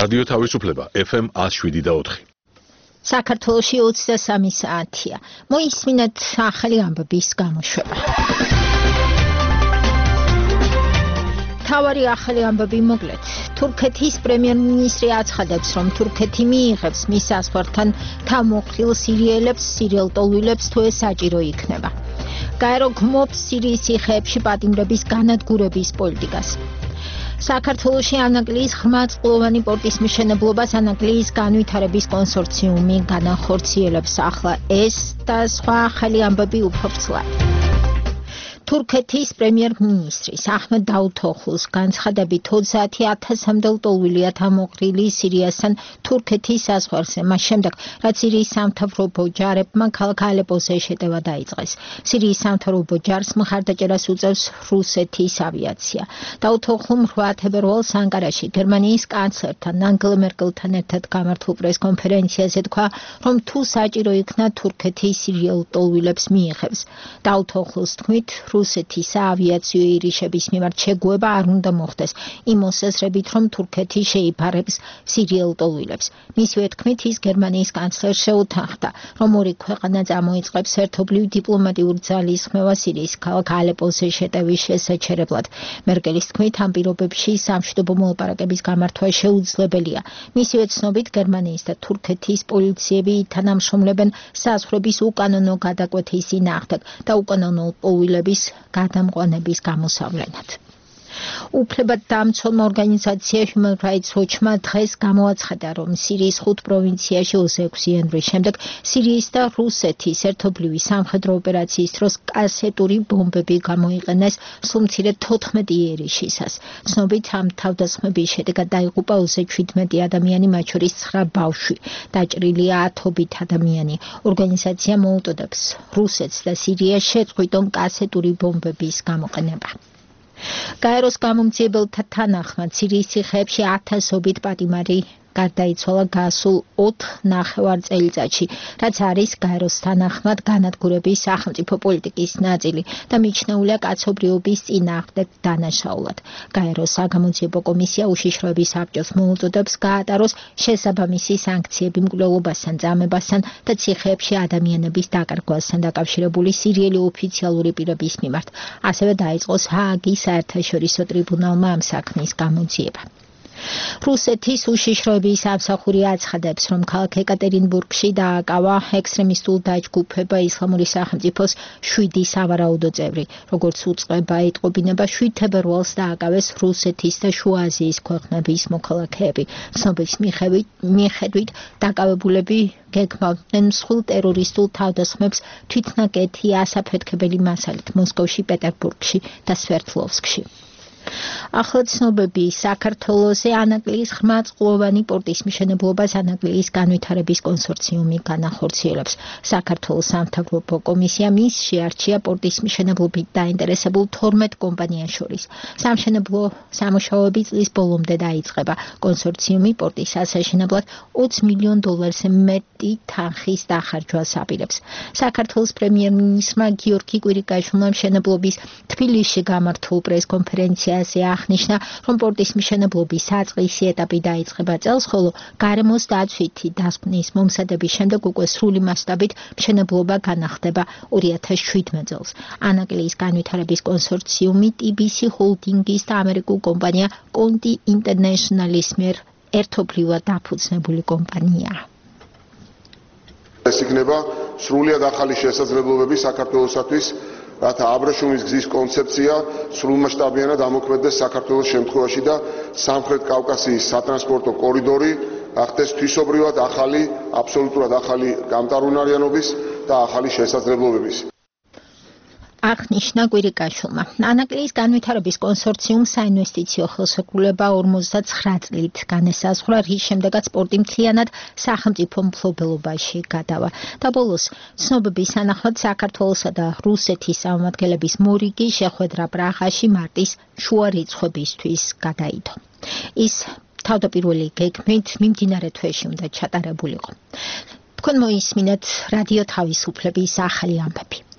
რადიო თავისუფლება FM 107.4. საქართველოში 23 საათია. მოისმინეთ ახალი ამბების გამოშვება. თავარი ახალი ამბები მოკლედ. თურქეთის პრემიერ-მინისტრი აცხადებს, რომ თურქეთი მიიღებს მის საზღვართან თავმოყრილ სირიელებს, სირიელტოლვილებს თუ ეს საჭირო იქნება. გაერო გმობს სირიის ციხეებში პატიმრების განადგურების პოლიტიკას. საქართველოში ანაკლიის ღრმაწყლოვანი პორტის მშენებლობას ანაკლიის განვითარების კონსორციუმი განახორციელებს. ახლა ეს და სხვა ახალი ამბები უფრო ვრცლად. თურქეთის პრემიერ-მინისტრის აჰმედ დაუთოღლუს განცხადებით 30,000-მდე ლტოლვილია თავმოყრილი სირიასთან თურქეთის საზღვარზე, მას შემდეგ, რაც სირიის სამთავრობო ჯარებმა ქალაქ ალეპოზე შეტევა დაიწყეს. სირიის სამთავრობო ჯარს მხარდაჭერას უწევს რუსეთის ავიაცია. დაუთოღლუმ 8 თებერვალს ანკარაში გერმანიის კანცლერთან ანგელა მერკელთან ერთად გამართულ პრეს-კონფერენციაზე თქვა, რომ თუ საჭირო იქნა თურქეთის სირიელ ლტოლვილებს მიიღებს. დაუთოღლუს თქმით, რუსეთის საავიაციო ირიშების მიმართ შეგუება არ უნდა მოხდეს იმ მოსაზრებით, რომ თურქეთი შეიფარებს სირიელ ლტოლვილებს. მისივე თქმით, ის გერმანიის კანცლერს შეუთანხმდა, რომ ორი ქვეყანა წამოიწყებს ერთობლივ დიპლომატიურ ძალისხმევას სირიის ქალაქ ალეპოზე შეტევის შესაჩერებლად. მერკელის თქმით, ამ პირობებში სამშვიდობო მოლაპარაკების გამართვა შეუძლებელია. მისივე ცნობით, გერმანიის და თურქეთის პოლიციები თანამშრომლებენ საზღვრების უკანონო გადაკვეთის წინააღმდეგ და უკანონო ლტოლვილების გადამყვანების გამოსავლენად. უფლებადდამცველმა ორგანიზაცია Human Rights Watch-მა დღეს გამოაცხადა, რომ სირიის 5 პროვინციაში 26 იანვრის შემდეგ სირიის და რუსეთის ერთობლივი სამხედრო ოპერაციის დროს კასეტური ბომბები გამოიყენეს სულ მცირე 14 იერიშისას. ცნობით, ამ თავდასხმების შედეგად დაიღუპა 27 ადამიანი, მათ შორის 9 ბავშვი. დაჭრილია ათობით ადამიანი. ორგანიზაცია მოუწოდებს რუსეთს და სირიას შეწყვიტონ კასეტური ბომბების გამოყენება. გაეროს გამომძიებელთა თანახმად სირიის ციხეებში 1000-ობით პატიმარი გარდაიცვალა გასულ 4 წელიწადში, რაც არის გაეროს თანახმად განადგურების სახელმწიფო პოლიტიკის ნაწილი და მიჩნეულია კაცობრიობის წინააღმდეგ დანაშაულად. გაეროს საგამოძიებო კომისია უშიშროების საბჭოს მოუწოდებს გაატაროს შესაბამისი სანქციები მკვლელობასთან, წამებასთან და ციხეებში ადამიანების დაკარგვასთან დაკავშირებული სირიელი ოფიციალური პირების მიმართ. ასევე დაიწყოს ჰააგის საერთაშორისო ტრიბუნალმა ამ საქმის გამოძიება. რუსეთის უშიშროების სამსახური აცხადებს, რომ ქალაქ ეკატერინბურგში დააკავა ექსტრემისტულ დაჯგუფება ისლამური სახელმწიფოს 7 სავარაუდო წევრი. როგორც უწყება ეტყობინება, 7 თებერვალს დააკავეს რუსეთის და შუა აზიის ქვეყნების მოქალაქეები. ცნობის მიხედვით დაკავებულები გეგმავდნენ მსხვილ ტერორისტულ თავდასხმებს თვითნაკეთი ასაფეთქებელი მასალით მოსკოვში, პეტერბურგში და სვერდლოვსკში. ახლა ცნობები საქართველოზე ანაკლიის ღრმაწყლოვანი პორტის მშენებლობას ანაკლიის განვითარების კონსორციუმი განახორციელებს. საქართველოს სამთავრობო კომისია მის შეარჩია პორტის მშენებლობით დაინტერესებულ 12 კომპანიას შორის. სამშენებლო სამუშაოები წლის ბოლომდე დაიწყება. კონსორციუმი პორტის ასაშენებლად $20 მილიონზე მეტი თანხის დახარჯვას აპირებს. საქართველოს პრემიერ-მინისტრმა გიორგი კვირიკაშვილმა მშენებლობის თბილისში გამართულ პრეს-კონფერენციაზე აღნიშნა, რომ პორტის მშენებლობის საწყისი ეტაპი დაიწყება წელს, ხოლო გარემოს დაცვითი დასკვნის მომზადების შემდეგ უკვე სრული მასშტაბით მშენებლობა განახდება 2017 წელს. ანაკლიის განვითარების კონსორციუმი TBC ჰოლდინგის და ამერიკულ კომპანია Conti International-ის მიერ ერთობლივად დაფუძნებული კომპანიაა. ეს იქნება სრულად ახალი შესაძლებლობები საქართველოსათვის, რათა აბრეშუმის გზის კონცეფცია სრულმასშტაბიანად ამოქმედდეს საქართველოს შემთხვევაში და სამხრეთ კავკასიის სატრანსპორტო კორიდორი გახდეს თვისობრივად ახალი, აბსოლუტურად ახალი გამტარუნარიანობის და ახალი შესაძლებლობების. აღნიშნა კვირიკაშვილმა. ანაკლიის განვითარების კონსორციუმს საინვესტიციო ხელშეკრულება 59 წლით განესაზღვრა, რის შემდეგაც პორტი მთლიანად სახელმწიფო მფლობელობაში გადავა. და ბოლოს ცნობების თანახმად საქართველოსა და რუსეთის წარმომადგენლების მორიგი შეხვედრა პრაღაში მარტის შუა რიცხვებისთვის გადაიდო. ის თავდაპირველი გეგმით მიმდინარე თვეში უნდა ჩატარებულიყო. თქვენ მოისმინეთ რადიო თავისუფლების ახალი ამბები.